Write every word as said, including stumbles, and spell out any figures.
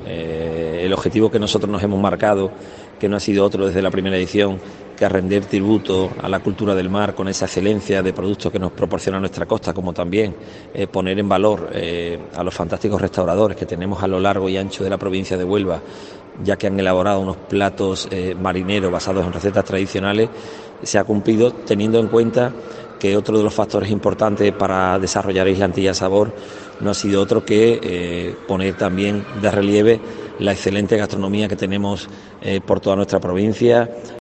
Eh, el objetivo que nosotros nos hemos marcado, que no ha sido otro desde la primera edición, que rendir tributo a la cultura del mar con esa excelencia de productos que nos proporciona nuestra costa, como también eh, poner en valor eh, a los fantásticos restauradores que tenemos a lo largo y ancho de la provincia de Huelva, ya que han elaborado unos platos eh, marineros basados en recetas tradicionales, se ha cumplido teniendo en cuenta que otro de los factores importantes para desarrollar Isla Antilla Sabor no ha sido otro que eh, poner también de relieve la excelente gastronomía que tenemos eh, por toda nuestra provincia.